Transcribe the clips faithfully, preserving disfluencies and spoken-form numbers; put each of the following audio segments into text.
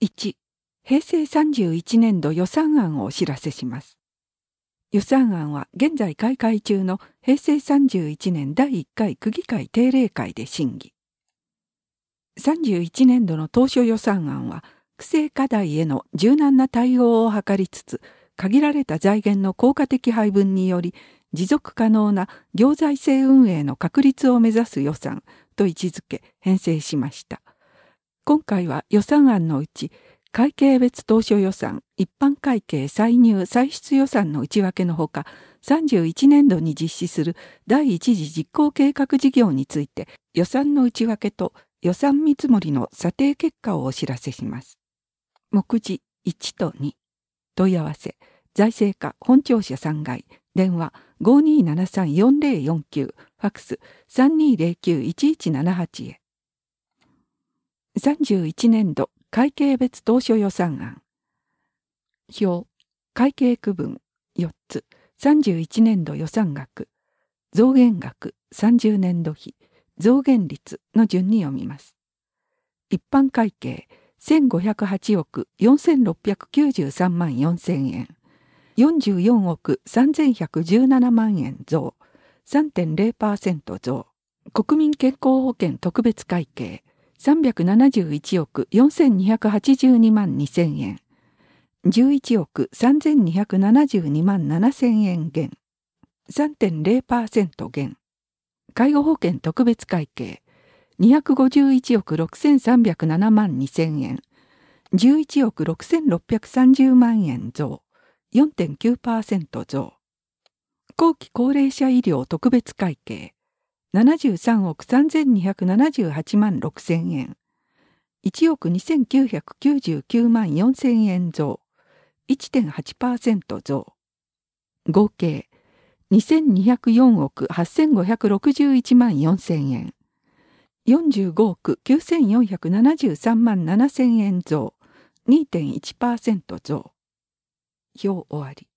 いち、平成さんじゅういちねんど予算案をお知らせします。予算案は現在開会中の平成さんじゅういちねんだいいっかい区議会定例会で審議。さんじゅういちねんどの当初予算案は、区政課題への柔軟な対応を図りつつ、限られた財源の効果的配分により、持続可能な行財政運営の確立を目指す予算と位置づけ編成しました。今回は予算案のうち、会計別当初予算、一般会計歳入歳出予算の内訳のほか、さんじゅういちねんどに実施する第一次実行計画事業について、予算の内訳と予算見積もりの査定結果をお知らせします。目次いちとに、問い合わせ、財政課本庁舎さんがい、電話 ごーにーななさんよんぜろよんきゅう、ファックス さんにーぜろきゅういちいちななはち へ。さんじゅういちねんど会計別当初予算案。表、会計区分よっつ、さんじゅういちねんど予算額、増減額さんじゅうねんど比、増減率の順に読みます。一般会計せんごひゃくはちおくよんせんろっぴゃくきゅうじゅうさんまんよんせんえん、よんじゅうよんおくさんぜんひゃくじゅうななまんえん増、さんてんぜろパーセント 増。国民健康保険特別会計さんびゃくななじゅういちおくよんせんにひゃくはちじゅうにまんにせんえん、じゅういちおくさんぜんにひゃくななじゅうにまんななせんえん減、さんてんぜろパーセント 減。介護保険特別会計にひゃくごじゅういちおくろくせんさんびゃくななまんにせんえん、じゅういちおくろくせんろっぴゃくさんじゅうまんえん増、よんてんきゅうパーセント 増。後期高齢者医療特別会計ななじゅうさんおくさんぜんにひゃくななじゅうはちまんろくせんえん、いちおくにせんきゅうひゃくきゅうじゅうきゅうまんよんせんえん増、いってんはちパーセント 増。合計にせんにひゃくよんおくはっせんごひゃくろくじゅういちまんよんせんえん、よんじゅうごおくきゅうせんよんひゃくななじゅうさんまんななせんえん増、にてんいちパーセント 増。表終わり。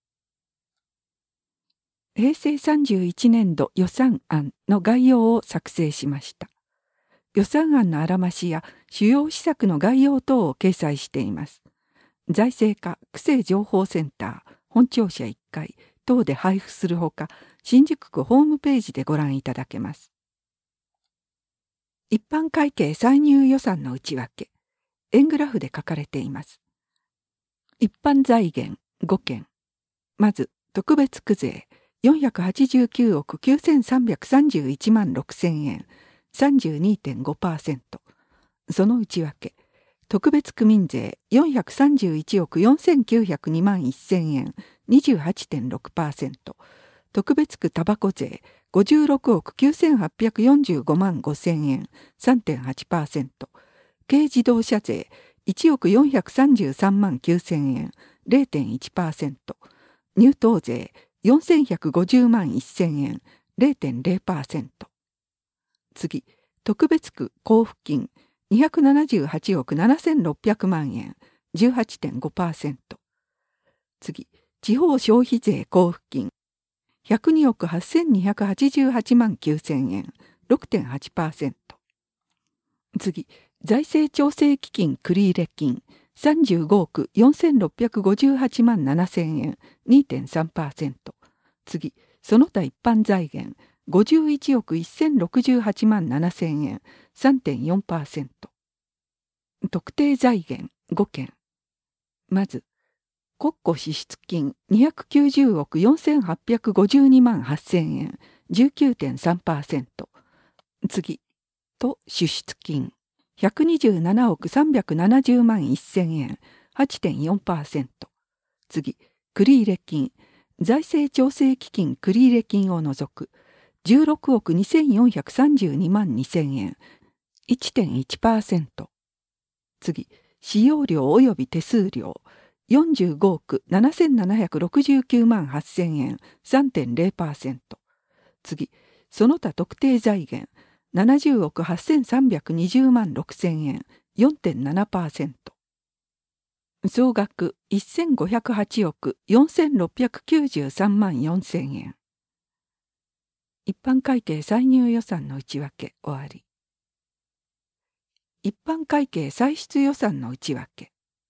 平成さんじゅういちねんど予算案の概要を作成しました。予算案のあらましや主要施策の概要等を掲載しています。財政課区政情報センター本庁舎いっかい等で配布するほか、新宿区ホームページでご覧いただけます。一般会計歳入予算の内訳、円グラフで書かれています。一般財源ごけん。まず、特別区税よんひゃくはちじゅうきゅうおくきゅうせんさんびゃくさんじゅういちまんろくせんえん、さんじゅうにてんごパーセント。その内訳、特別区民税よんひゃくさんじゅういちおくよんせんきゅうひゃくにまんせんえん、にじゅうはちてんろくパーセント。特別区タバコ税ごじゅうろくおくきゅうせんはっぴゃくよんじゅうごまんごせんえん、さんてんはちパーセント。軽自動車税いちおくよんひゃくさんじゅうさんまんきゅうせんえん、れいてんいちパーセント。入湯税よんせんひゃくごじゅうまんせんえん、れいてんぜろパーセント。次、特別区交付金にひゃくななじゅうはちおくななせんろっぴゃくまんえん、じゅうはちてんごパーセント。次、地方消費税交付金ひゃくにおくはっせんにひゃくはちじゅうはちまんきゅうせんえん、ろくてんはちパーセント。次、財政調整基金繰入金さんじゅうごおくよんせんろっぴゃくごじゅうはちまんななせんえん、にてんさんパーセント。次、その他一般財源ごじゅういちおくせんろくじゅうはちまんななせんえん、さんてんよんパーセント。特定財源ごけん。まず、国庫支出金にひゃくきゅうじゅうおくよんせんはっぴゃくごじゅうにまんはっせんえん、じゅうきゅうてんさんパーセント。次、と支出金ひゃくにじゅうななおくさんびゃくななじゅうまんせんえん、はちてんよんパーセント。次、繰入金財政調整基金繰入金を除くじゅうろくおくにせんよんひゃくさんじゅうにまんにせんえん、いってんいちパーセント。次、使用料及び手数料よんじゅうごおくななせんななひゃくろくじゅうきゅうまんはっせんえん、さんてんぜろパーセント。次、その他特定財源ななじゅうおくはっせんさんびゃくにじゅうまんろくせんえん、よんてんななパーセント。総額せんごひゃくはちおくよんせんろっぴゃくきゅうじゅうさんまんよんせんえん。一般会計歳入予算の内訳終わり。一般会計歳出予算の内訳。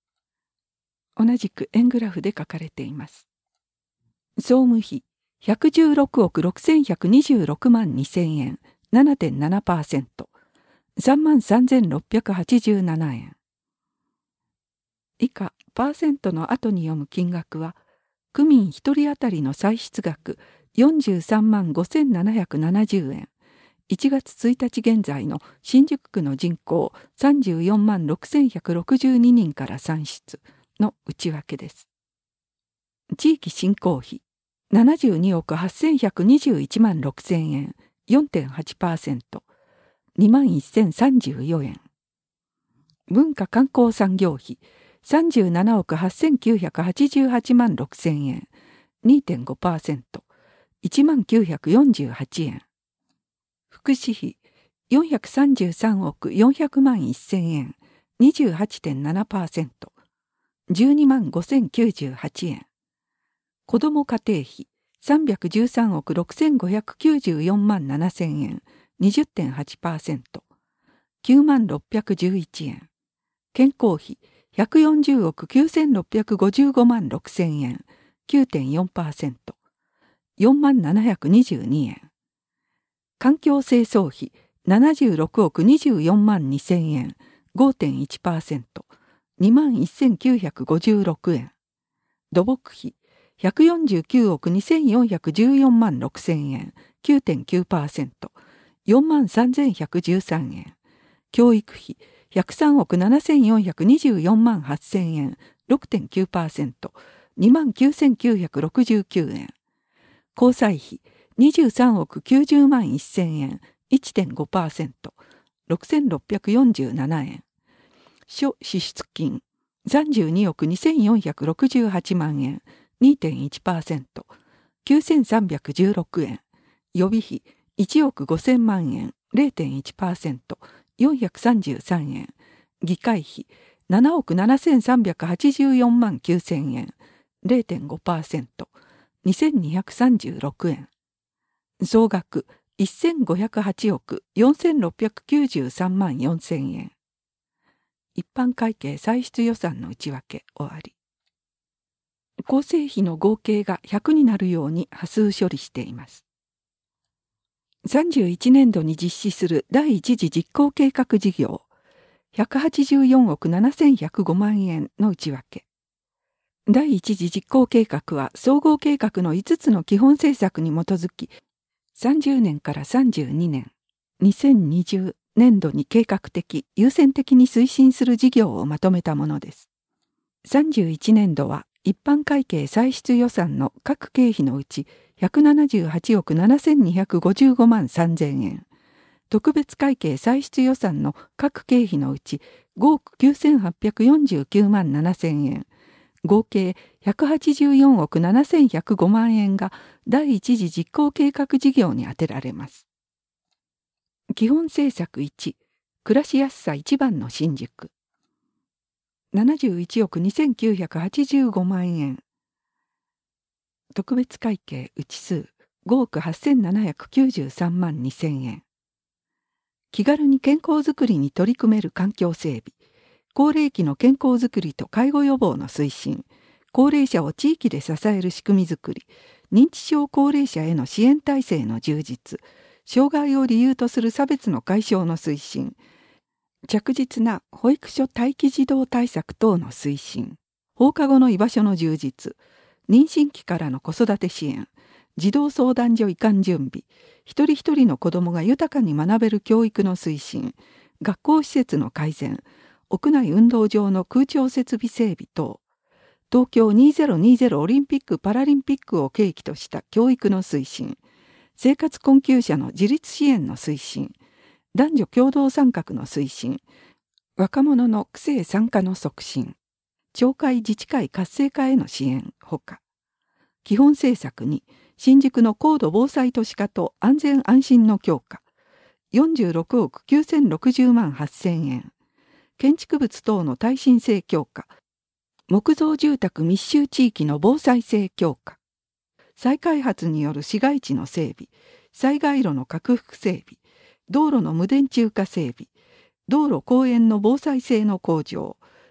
同じく円グラフで書かれています。総務費ひゃくじゅうろくおくろくせんひゃくにじゅうろくまんにせんえん ななてんななパーセント さんまんさんぜんろっぴゃくはちじゅうななえん。以下パーセントの後に読む金額は区民ひとり当たりの歳出額よんじゅうさんまんごせんななひゃくななじゅうえん、いちがつついたち現在の新宿区の人口さんじゅうよんまんろくせんひゃくろくじゅうににんから算出の内訳です。地域振興費ななじゅうにおくはっせんひゃくにじゅういちまんろくせんえん よんてんはちパーセント にまんせんさんじゅうよんえん。文化観光産業費さんじゅうななおくはっせんきゅうひゃくはちじゅうはちまんろくせんえん にてんごパーセント いちまんきゅうひゃくよんじゅうはちえん。福祉費よんひゃくさんじゅうさんおくよんひゃくまんせんえん にじゅうはちてんななパーセント じゅうにまんごせんきゅうじゅうはちえん。子ども家庭費さんびゃくじゅうさんおくろくせんごひゃくきゅうじゅうよんまんななせんえん にじゅってんはちパーセント きゅうまんろっぴゃくじゅういちえん。健康費ひゃくよんじゅうおくきゅうせんろっぴゃくごじゅうごまんろくせんえん きゅうてんよんパーセント よんまんななひゃくにじゅうにえん。環境清掃費ななじゅうろくおくにじゅうよんまんにせんえん ごてんいちパーセント にまんせんきゅうひゃくごじゅうろくえん。土木費ひゃくよんじゅうきゅうおくにせんよんひゃくじゅうよんまんろくせんえん きゅうてんきゅうパーセント よんまんさんぜんひゃくじゅうさんえん。教育費ひゃくさんおくななせんよんひゃくにじゅうよんまんはっせんえん ろくてんきゅうパーセント にまんきゅうせんきゅうひゃくろくじゅうきゅうえん。交際費にじゅうさんおくきゅうじゅうまんせんえん いってんごパーセント ろくせんろっぴゃくよんじゅうななえん。諸支出金さんじゅうにおくにせんよんひゃくろくじゅうはちまんえん にてんいちパーセント きゅうせんさんびゃくじゅうろくえん。予備費いちおくごせんまんえん れいてんいちパーセント よんひゃくさんじゅうさんえん。議会費ななおくななせんさんびゃくはちじゅうよんまんきゅうせんえん れいてんごパーセント にせんにひゃくさんじゅうろくえん。総額せんごひゃくはちおくよんせんろっぴゃくきゅうじゅうさんまんよんせんえん。一般会計歳出予算の内訳終わり。構成費の合計がひゃくになるように波数処理しています。さんじゅういちねんどに実施する第一次実行計画事業ひゃくはちじゅうよんおくななせんひゃくごまんえんの内訳。第一次実行計画は総合計画のいつつの基本政策に基づきさんじゅうねんからさんじゅうにねん、にせんにじゅうねんどに計画的、優先的に推進する事業をまとめたものです。さんじゅういちねんどは一般会計歳出予算の各経費のうちひゃくななじゅうはちおくななせんにひゃくごじゅうごまんさんぜんえん、特別会計歳出予算の各経費のうちごおくきゅうせんはっぴゃくよんじゅうきゅうまんななせんえん、合計ひゃくはちじゅうよんおくななせんひゃくごまんえんが第一次実行計画事業に充てられます。基本政策いち、暮らしやすさ一番の新宿。ななじゅういちおくにせんきゅうひゃくはちじゅうごまんえん。特別会計内数ごおくはっせんななひゃくきゅうじゅうさんまんにせんえん。気軽に健康づくりに取り組める環境整備。高齢期の健康づくりと介護予防の推進。高齢者を地域で支える仕組みづくり。認知症高齢者への支援体制の充実。障害を理由とする差別の解消の推進。着実な保育所待機児童対策等の推進。放課後の居場所の充実。妊娠期からの子育て支援。児童相談所移管準備。一人一人の子どもが豊かに学べる教育の推進。学校施設の改善。屋内運動場の空調設備整備等。東京にせんにじゅうオリンピック・パラリンピックを契機とした教育の推進。生活困窮者の自立支援の推進。男女共同参画の推進。若者の区政参加の促進。町会自治会活性化への支援ほか。基本政策に新宿の高度防災都市化と安全安心の強化。よんじゅうろくおくきゅうせんろくじゅうまんはっせんえん。建築物等の耐震性強化。木造住宅密集地域の防災性強化。再開発による市街地の整備。災害路の拡幅整備。道路の無電柱化整備。道路公園の防災性の向上。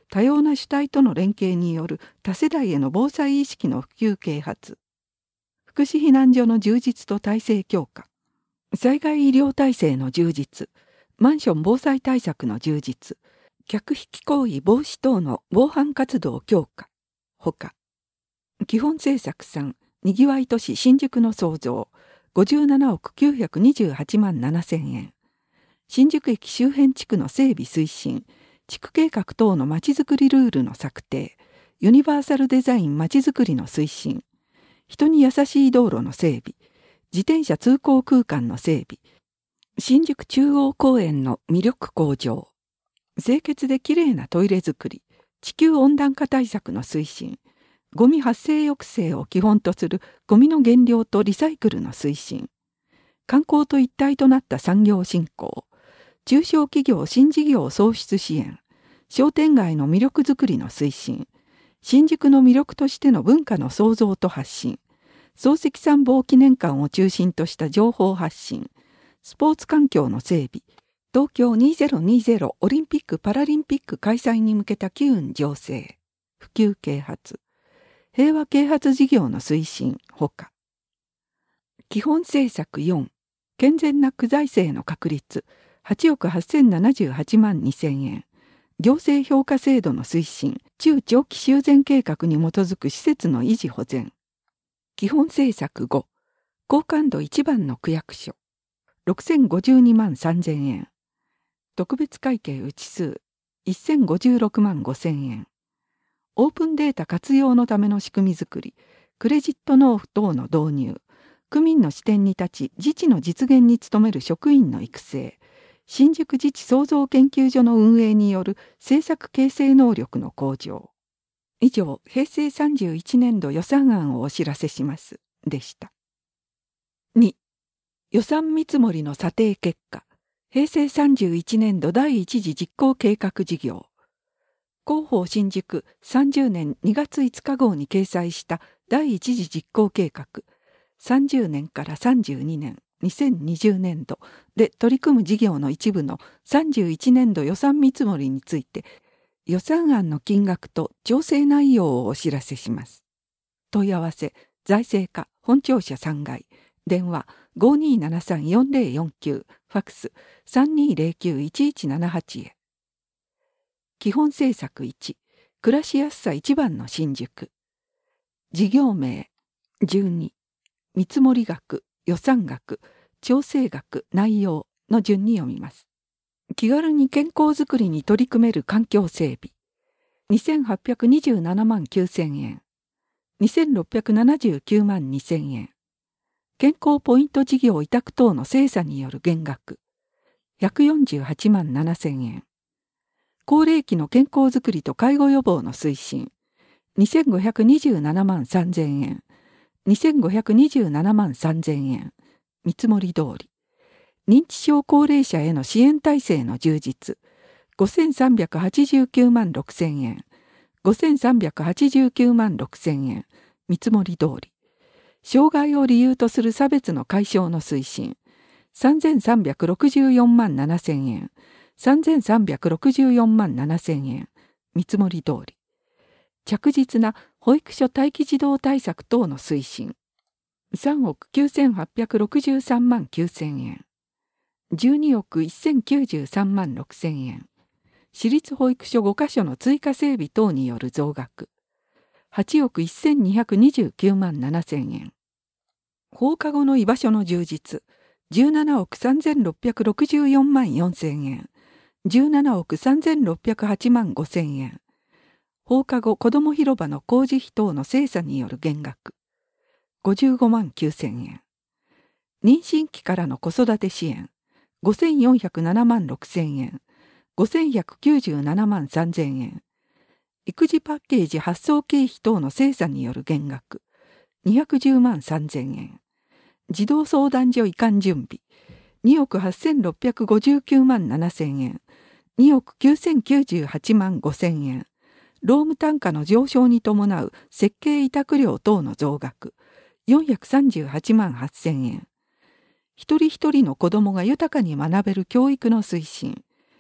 多様な主体との連携による多世代への防災意識の普及啓発、福祉避難所の充実と体制強化、災害医療体制の充実、マンション防災対策の充実、客引き行為防止等の防犯活動強化、ほか、基本政策さん、にぎわい都市新宿の創造、ごじゅうななおくきゅうひゃくにじゅうはちまんななせんえん、新宿駅周辺地区の整備推進、地区計画等のまちづくりルールの策定、ユニバーサルデザインまちづくりの推進、人に優しい道路の整備、自転車通行空間の整備、新宿中央公園の魅力向上、清潔できれいなトイレづくり、地球温暖化対策の推進、ゴミ発生抑制を基本とするゴミの減量とリサイクルの推進、観光と一体となった産業振興、中小企業新事業創出支援、商店街の魅力づくりの推進、新宿の魅力としての文化の創造と発信、漱石参謀記念館を中心とした情報発信、スポーツ環境の整備、東京にせんにじゅうオリンピック・パラリンピック開催に向けた機運醸成、普及啓発、平和啓発事業の推進、ほか。基本政策よん、健全な区財政の確立、はちおくはっせんななじゅうはちまんにせんえん、行政評価制度の推進、中長期修繕計画に基づく施設の維持保全。基本政策ご、高感度いちばんの区役所、ろくせんごじゅうにまんさんぜんえん、特別会計内数、せんごじゅうろくまんごせんえん、オープンデータ活用のための仕組みづくり、クレジット納付等の導入、区民の視点に立ち自治の実現に努める職員の育成、新宿自治創造研究所の運営による政策形成能力の向上。以上、平成さんじゅういちねんど予算案をお知らせします。でした。に、予算見積もりの査定結果、平成さんじゅういちねんど第一次実行計画事業。広報新宿さんじゅうねんにがついつか号に掲載した第一次実行計画、さんじゅうねんからさんじゅうにねん、にせんにじゅうねんどで取り組む事業の一部のさんじゅういちねんど予算見積もりについて、予算案の金額と調整内容をお知らせします。問い合わせ、財政課本庁舎さんがい、電話 ごにーななさんよんぜろよんきゅう、ファックス さんにーぜろきゅういちいちななはち へ。基本政策いち、暮らしやすさ一番の新宿。事業名、じゅうに、見積額、予算額、調整額、内容の順に読みます。気軽に健康づくりに取り組める環境整備。にせんはっぴゃくにじゅうななまんきゅうせんえん。にせんろっぴゃくななじゅうきゅうまんにせんえん。健康ポイント事業委託等の精査による減額。ひゃくよんじゅうはちまんななせんえん。高齢期の健康づくりと介護予防の推進、にせんごひゃくにじゅうななまんさんぜんえん、にせんごひゃくにじゅうななまんさんぜんえん、見積もり通り、認知症高齢者への支援体制の充実、ごせんさんびゃくはちじゅうきゅうまんろくせんえん、ごせんさんびゃくはちじゅうきゅうまんろくせんえん、見積もり通り、障害を理由とする差別の解消の推進、さんぜんさんびゃくろくじゅうよんまんななせんえん、さんぜんさんびゃくろくじゅうよんまんななせんえん、見積もり通り。着実な保育所待機児童対策等の推進。さんおくきゅうせんはっぴゃくろくじゅうさんまんきゅうせんえん。じゅうにおくせんきゅうじゅうさんまんろくせんえん。私立保育所ごかしょの追加整備等による増額。はちおくせんにひゃくにじゅうきゅうまんななせんえん。放課後の居場所の充実。じゅうななおくさんぜんろっぴゃくろくじゅうよんまんよんせんえん。じゅうななおくさんぜんろっぴゃくはちまんごせんえん。放課後子ども広場の工事費等の精査による減額。ごじゅうごまんきゅうせんえん。妊娠期からの子育て支援。ごせんよんひゃくななまんろくせんえん。ごせんひゃくきゅうじゅうななまんさんぜんえん。育児パッケージ発送経費等の精査による減額。にひゃくじゅうまんさんぜんえん。児童相談所移管準備。におくはっせんろっぴゃくごじゅうきゅうまんななせんえん。におくきゅうせんきゅうじゅうはちまんごせんえん。労務単価の上昇に伴う設計委託料等の増額。よんひゃくさんじゅうはちまんはっせんえん。一人一人の子どもが豊かに学べる教育の推進。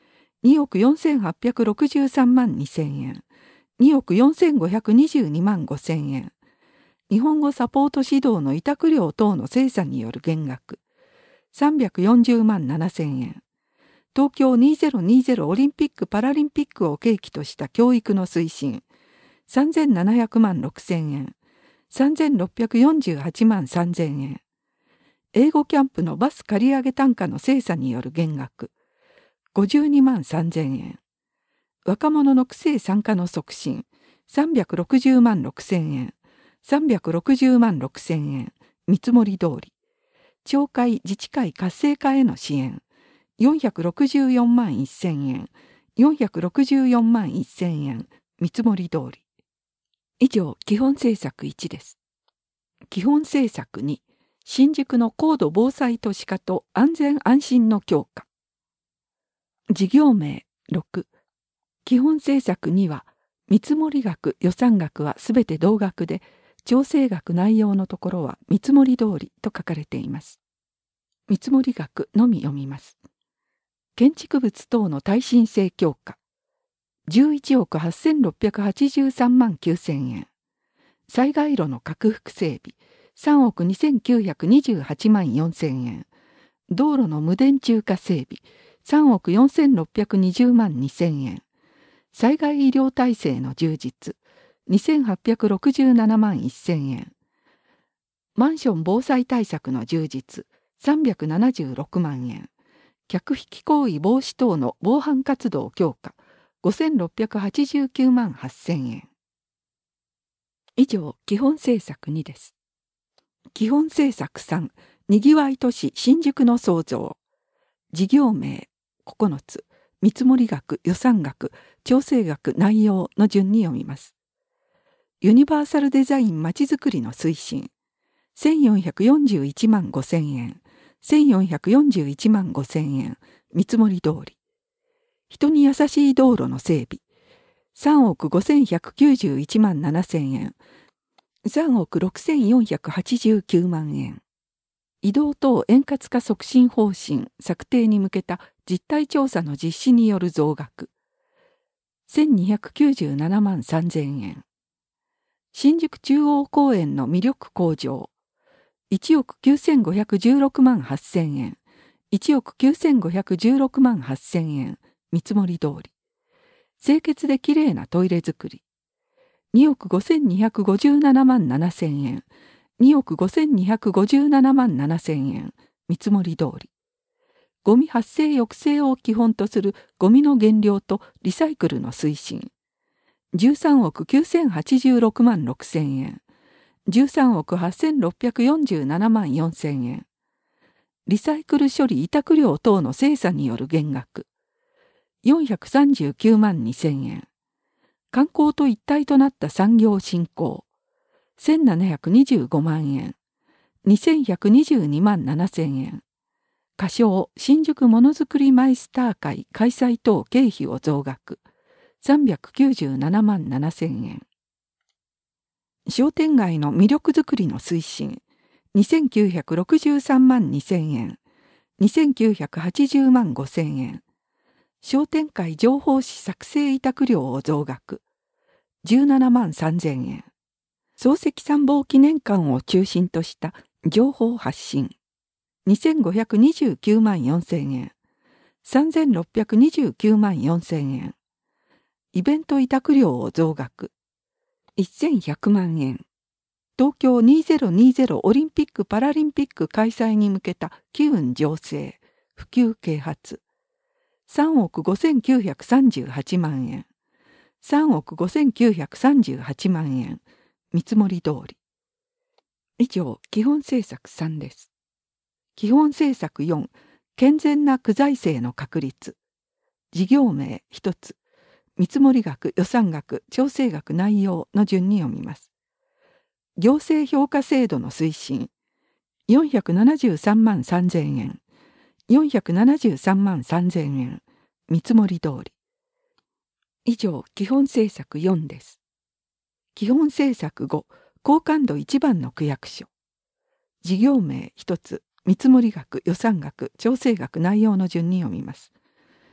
におくよんせんはっぴゃくろくじゅうさんまんにせんえん、におくよんせんごひゃくにじゅうにまんごせんえん、日本語サポート指導の委託料等の精査による減額、さんびゃくよんじゅうまんななせんえん、東京にせんにじゅうオリンピック・パラリンピックを契機とした教育の推進、さんぜんななひゃくまんろくせんえん、さんぜんろっぴゃくよんじゅうはちまんさんぜんえん、英語キャンプのバス借り上げ単価の精査による減額、ごじゅうにまんさんぜんえん、若者の区政参加の促進、さんびゃくろくじゅうまんろくせんえん、さんびゃくろくじゅうまんろくせんえん、見積もり通り、町会自治会活性化への支援、よんひゃくろくじゅうよんまんせんえん、よんひゃくろくじゅうよんまんせんえん、見積もり通り。以上、基本政策いちです。基本政策に、新宿の高度防災都市化と安全安心の強化。事業名ろく。基本政策には、見積額、予算額はすべて同額で、調整額内容のところは見積もり通りと書かれています。見積額のみ読みます。建築物等の耐震性強化。じゅういちおくはっせんろっぴゃくはちじゅうさんまんきゅうせんえん。災害路の拡幅整備。さんおくにせんきゅうひゃくにじゅうはちまんよんせんえん。道路の無電柱化整備。さんおくよんせんろっぴゃくにじゅうまんにせんえん。災害医療体制の充実。にせんはっぴゃくろくじゅうななまんせんえん。マンション防災対策の充実。さんびゃくななじゅうろくまんえん。客引き行為防止等の防犯活動強化。ごせんろっぴゃくはちじゅうきゅうまんはっせんえん。以上、基本政策にです。基本政策さん、にぎわい都市新宿の創造。事業名ここのつ、見積額、予算額、調整額、内容の順に読みます。ユニバーサルデザインまちづくりの推進。せんよんひゃくよんじゅういちまんごせんえん。せんよんひゃくよんじゅういちまんごせんえん。見積もり通り。人に優しい道路の整備。さんおくごせんひゃくきゅうじゅういちまんななせんえん。さんおくろくせんよんひゃくはちじゅうきゅうまんえん。移動等円滑化促進方針策定に向けた実態調査の実施による増額。せんにひゃくきゅうじゅうななまんさんぜんえん。新宿中央公園の魅力向上。いちおくきゅうせんごひゃくじゅうろくまんはっせんえん。いちおくきゅうせんごひゃくじゅうろくまんはっせんえん。見積もり通り。清潔できれいなトイレ作り。におくごせんにひゃくごじゅうななまんななせんえん。におくごせんにひゃくごじゅうななまんななせんえん。見積もり通り。ゴミ発生抑制を基本とするゴミの減量とリサイクルの推進。じゅうさんおくきゅうせんはちじゅうろくまんろくせんえん。じゅうさんおくはっせんろっぴゃくよんじゅうななまんよんせんえん。リサイクル処理委託料等の精査による減額。よんひゃくさんじゅうきゅうまんにせんえん。観光と一体となった産業振興。せんななひゃくにじゅうごまんえん。にせんひゃくにじゅうにまんななせんえん。仮称新宿ものづくりマイスター会開催等経費を増額。さんびゃくきゅうじゅうななまんななせんえん。商店街の魅力づくりの推進。にせんきゅうひゃくろくじゅうさんまんにせんえん。にせんきゅうひゃくはちじゅうまんごせんえん。商店会情報誌作成委託料を増額。じゅうななまんさんぜんえん。漱石参謀記念館を中心とした情報発信。にせんごひゃくにじゅうきゅうまんよんせんえん。さんぜんろっぴゃくにじゅうきゅうまんよんせんえん。イベント委託料を増額。せんひゃくまんえん。東京にせんにじゅうオリンピック・パラリンピック開催に向けた機運醸成、普及啓発。さんおくごせんきゅうひゃくさんじゅうはちまんえん。さんおくごせんきゅうひゃくさんじゅうはちまんえん。見積もり通り。以上、基本政策さんです。基本政策よん、健全な区財政の確立。事業名ひとつ、見積額、予算額、調整額内容の順に読みます。行政評価制度の推進。よんひゃくななじゅうさんまんさんぜんえん。よんひゃくななじゅうさんまんさんぜんえん。見積もり通り。以上、基本政策よんです。基本政策ご、好感度一番の区役所。事業名一つ、見積額、予算額、調整額内容の順に読みます。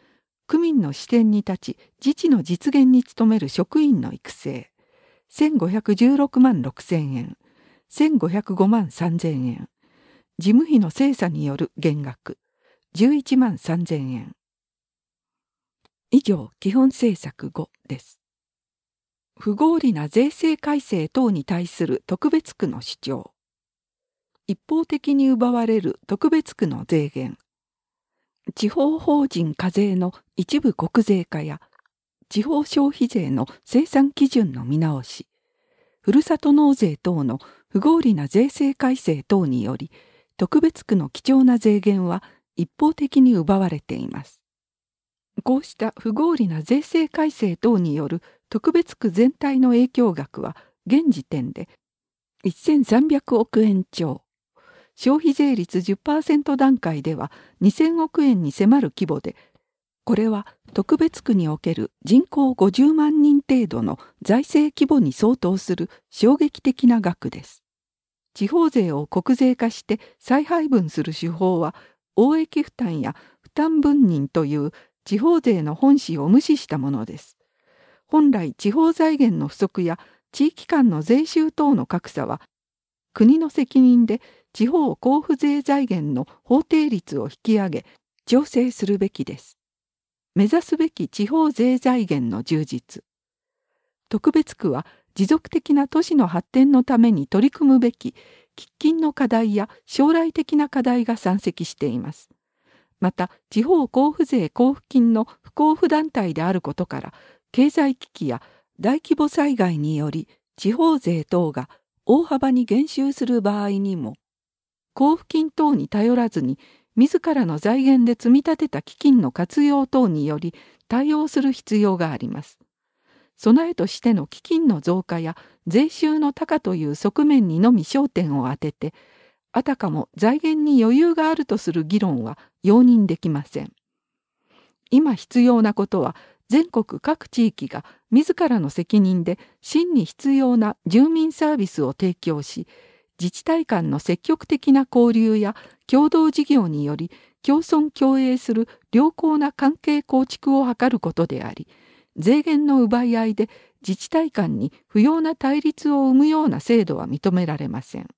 区民の視点に立ち自治の実現に努める職員の育成、せんごひゃくじゅうろくまんろくせんえん、せんごひゃくごまんさんぜんえん、事務費の精査による減額、じゅういちまんさんぜんえん。以上、基本政策ごです。不合理な税制改正等に対する特別区の主張。一方的に奪われる特別区の税源。地方法人課税の一部国税化や地方消費税の生産基準の見直し、ふるさと納税等の不合理な税制改正等により、特別区の貴重な税源は一方的に奪われています。こうした不合理な税制改正等による特別区全体の影響額は現時点でせんさんびゃくおくえん超、消費税率 じゅっパーセント 段階ではにせんおくえんに迫る規模で、これは特別区における人口ごじゅうまんにん程度の財政規模に相当する衝撃的な額です。地方税を国税化して再配分する手法は、応益負担や負担分任という地方税の本旨を無視したものです。本来地方財源の不足や地域間の税収等の格差は、国の責任で地方交付税財源の法定率を引き上げ、調整するべきです。目指すべき地方税財源の充実。特別区は持続的な都市の発展のために取り組むべき喫緊の課題や将来的な課題が山積しています。また、地方交付税交付金の不交付団体であることから、経済危機や大規模災害により地方税等が大幅に減収する場合にも、交付金等に頼らずに、自らの財源で積み立てた基金の活用等により対応する必要があります。備えとしての基金の増加や税収の高という側面にのみ焦点を当てて、あたかも財源に余裕があるとする議論は容認できません。今必要なことは、全国各地域が自らの責任で真に必要な住民サービスを提供し、自治体間の積極的な交流や共同事業により共存共栄する良好な関係構築を図ることであり、税源の奪い合いで自治体間に不要な対立を生むような制度は認められません。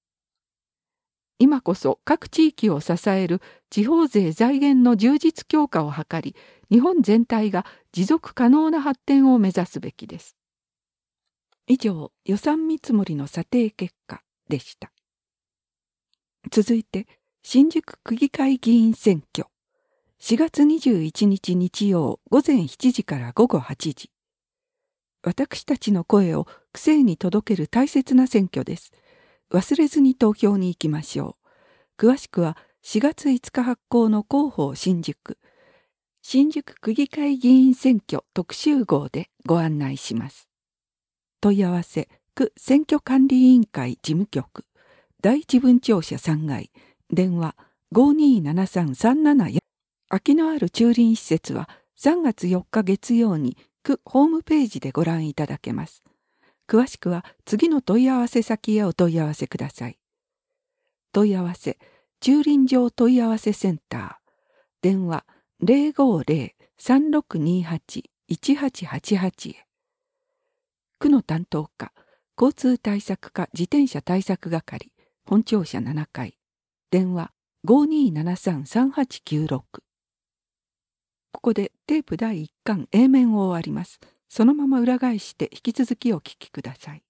今こそ各地域を支える地方税財源の充実強化を図り、日本全体が持続可能な発展を目指すべきです。以上、予算見積もりの査定結果でした。続いて、新宿区議会議員選挙。しがつにじゅういちにち日曜午前しちじから午後はちじ。私たちの声を区政に届ける大切な選挙です。忘れずに投票に行きましょう。詳しくはしがついつか発行の広報新宿、新宿区議会議員選挙特集号でご案内します。問い合わせ、区選挙管理委員会事務局、第一分庁舎さんがい、電話 ごーにーななさんさんななよん。空きのある駐輪施設はさんがつよっか月曜に区ホームページでご覧いただけます。詳しくは次の問い合わせ先へお問い合わせください。問い合わせ、駐輪場問い合わせセンター。電話 ゼロごーゼロ さんろくにはち いちはちはちはち へ。区の担当課、交通対策課自転車対策係、本庁舎ななかい。電話 ごーにーななさんさんはちきゅうろく。ここでテープだいいっかん A 面を終わります。そのまま裏返して引き続きお聞きください。